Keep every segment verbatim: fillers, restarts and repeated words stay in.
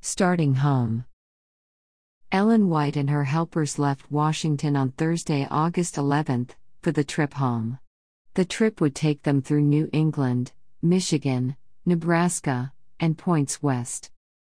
Starting home. Ellen White and her helpers left Washington on Thursday, August eleventh, for the trip home. The trip would take them through New England, Michigan, Nebraska, and points west.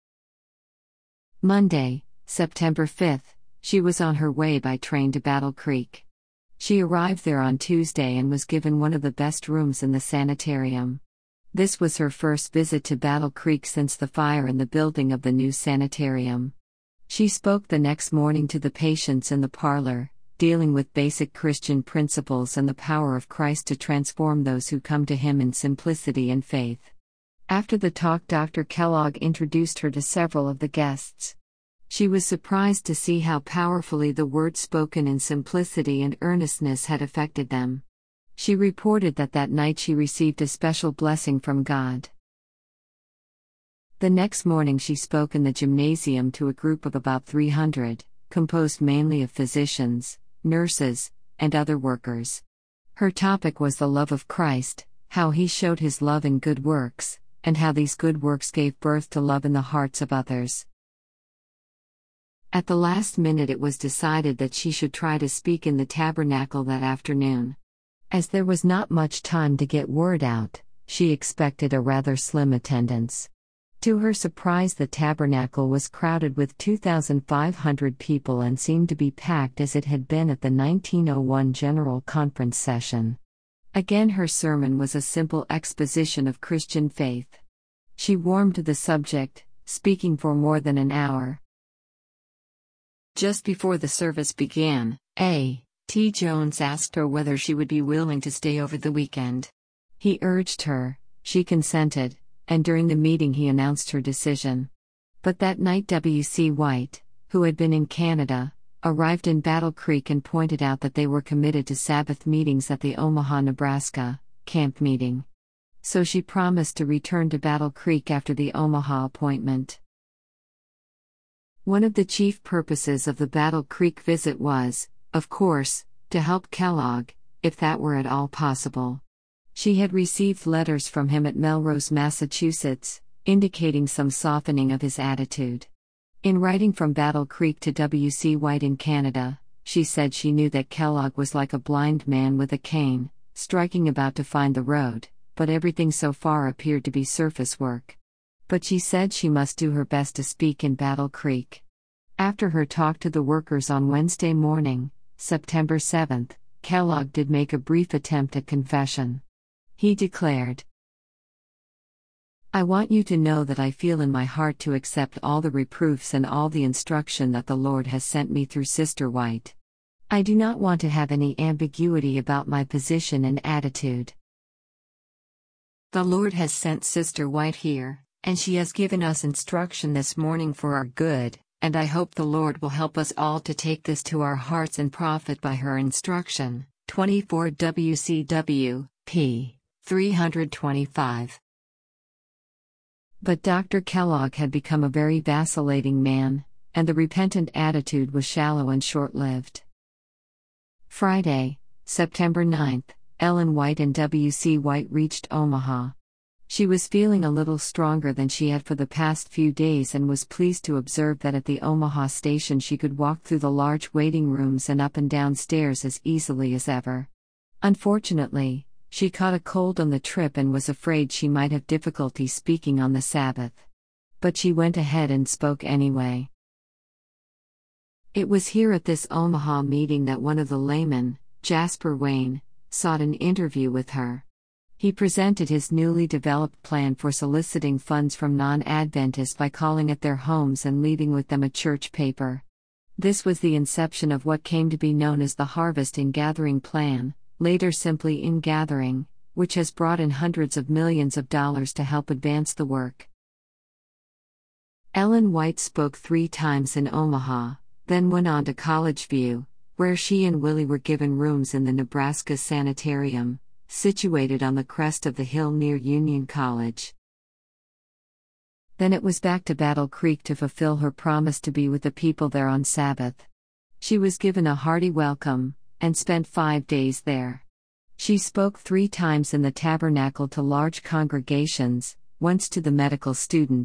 Monday, September fifth, she was on her way by train to Battle Creek. She arrived there on Tuesday and was given one of the best rooms in the sanitarium. This was her first visit to Battle Creek since the fire in the building of the new sanitarium. She spoke the next morning to the patients in the parlor, dealing with basic Christian principles and the power of Christ to transform those who come to Him in simplicity and faith. After the talk, Doctor Kellogg introduced her to several of the guests. She was surprised to see how powerfully the words spoken in simplicity and earnestness had affected them. She reported that that night she received a special blessing from God. The next morning she spoke in the gymnasium to a group of about three hundred, composed mainly of physicians, nurses, and other workers. Her topic was the love of Christ, how He showed His love in good works, and how these good works gave birth to love in the hearts of others. At the last minute it was decided that she should try to speak in the tabernacle that afternoon. As there was not much time to get word out, she expected a rather slim attendance. To her surprise, the tabernacle was crowded with two thousand five hundred people and seemed to be packed as it had been at the nineteen oh one General Conference session. Again, her sermon was a simple exposition of Christian faith. She warmed to the subject, speaking for more than an hour. Just before the service began, A. T. Jones asked her whether she would be willing to stay over the weekend. He urged her, she consented, and during the meeting he announced her decision. But that night W C White, who had been in Canada, arrived in Battle Creek and pointed out that they were committed to Sabbath meetings at the Omaha, Nebraska, camp meeting. So she promised to return to Battle Creek after the Omaha appointment. One of the chief purposes of the Battle Creek visit was, of course, to help Kellogg, if that were at all possible. She had received letters from him at Melrose, Massachusetts, indicating some softening of his attitude. In writing from Battle Creek to W C White in Canada, she said she knew that Kellogg was like a blind man with a cane, striking about to find the road, but everything so far appeared to be surface work. But she said she must do her best to speak in Battle Creek. After her talk to the workers on Wednesday morning, September seventh, Kellogg did make a brief attempt at confession. He declared, "I want you to know that I feel in my heart to accept all the reproofs and all the instruction that the Lord has sent me through Sister White. I do not want to have any ambiguity about my position and attitude. The Lord has sent Sister White here, and she has given us instruction this morning for our good, and I hope the Lord will help us all to take this to our hearts and profit by her instruction." twenty-four W C W, p. three twenty-five. But Doctor Kellogg had become a very vacillating man, and the repentant attitude was shallow and short-lived. Friday, September ninth, Ellen White and W C White reached Omaha. She was feeling a little stronger than she had for the past few days and was pleased to observe that at the Omaha station she could walk through the large waiting rooms and up and down stairs as easily as ever. Unfortunately, she caught a cold on the trip and was afraid she might have difficulty speaking on the Sabbath. But she went ahead and spoke anyway. It was here at this Omaha meeting that one of the laymen, Jasper Wayne, sought an interview with her. He presented his newly developed plan for soliciting funds from non-Adventists by calling at their homes and leaving with them a church paper. This was the inception of what came to be known as the Harvest in Gathering Plan, later simply In Gathering, which has brought in hundreds of millions of dollars to help advance the work. Ellen White spoke three times in Omaha, then went on to College View, where she and Willie were given rooms in the Nebraska Sanitarium, situated on the crest of the hill near Union College. Then it was back to Battle Creek to fulfill her promise to be with the people there on Sabbath. She was given a hearty welcome, and spent five days there. She spoke three times in the tabernacle to large congregations, once to the medical students,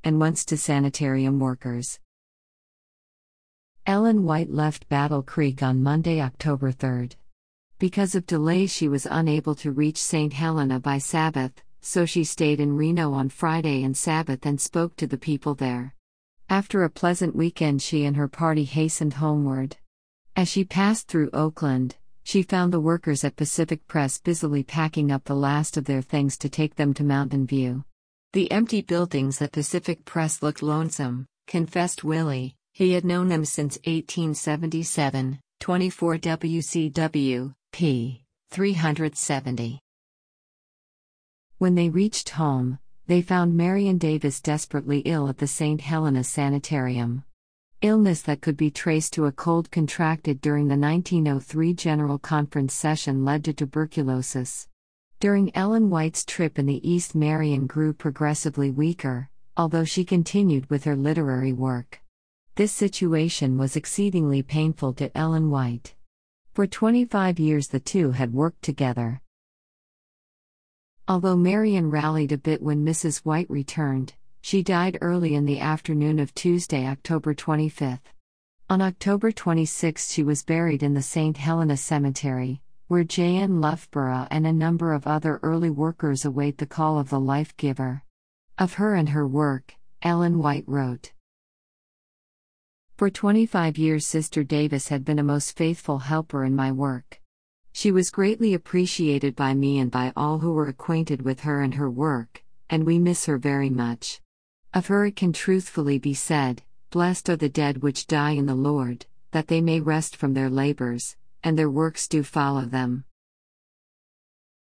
and once to sanitarium workers. Ellen White left Battle Creek on Monday, October third. Because of delays, she was unable to reach Saint Helena by Sabbath, so she stayed in Reno on Friday and Sabbath and spoke to the people there. After a pleasant weekend, she and her party hastened homeward. As she passed through Oakland, she found the workers at Pacific Press busily packing up the last of their things to take them to Mountain View. The empty buildings at Pacific Press looked lonesome, confessed Willie. He had known them since eighteen seventy-seven, twenty-four W C W, p. three seventy. When they reached home, they found Marion Davis desperately ill at the Saint Helena Sanitarium. Illness that could be traced to a cold contracted during the nineteen oh three General Conference session led to tuberculosis. During Ellen White's trip in the East, Marion grew progressively weaker, although she continued with her literary work. This situation was exceedingly painful to Ellen White. For twenty-five years the two had worked together. Although Marion rallied a bit when Missus White returned, she died early in the afternoon of Tuesday, October twenty-fifth. On October twenty-sixth she was buried in the Saint Helena Cemetery, where J N Loughborough and a number of other early workers await the call of the life-giver. Of her and her work, Ellen White wrote, "For twenty-five years Sister Davis had been a most faithful helper in my work. She was greatly appreciated by me and by all who were acquainted with her and her work, and we miss her very much. Of her it can truthfully be said, 'Blessed are the dead which die in the Lord, that they may rest from their labors, and their works do follow them.'"